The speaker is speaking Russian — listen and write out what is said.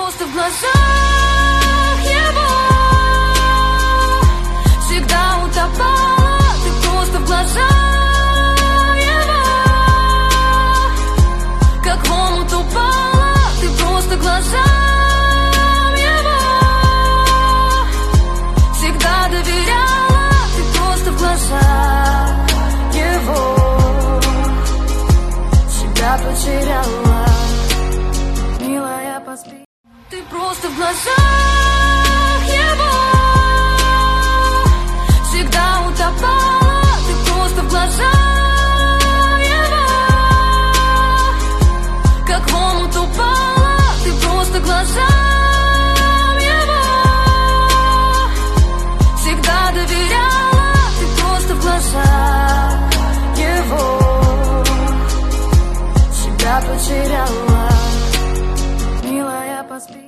просто в глазах его всегда утопала. Ты просто в глазах его как в омут упала. Ты просто глазам его всегда доверяла. Ты просто в глазах его себя потеряла. Милая, поспи. Ты просто в глазах его всегда утопала. Ты просто в глазах его как в омут упала. Ты просто глазам его всегда доверяла. Ты просто в глазах его себя потеряла. Милая, поспи.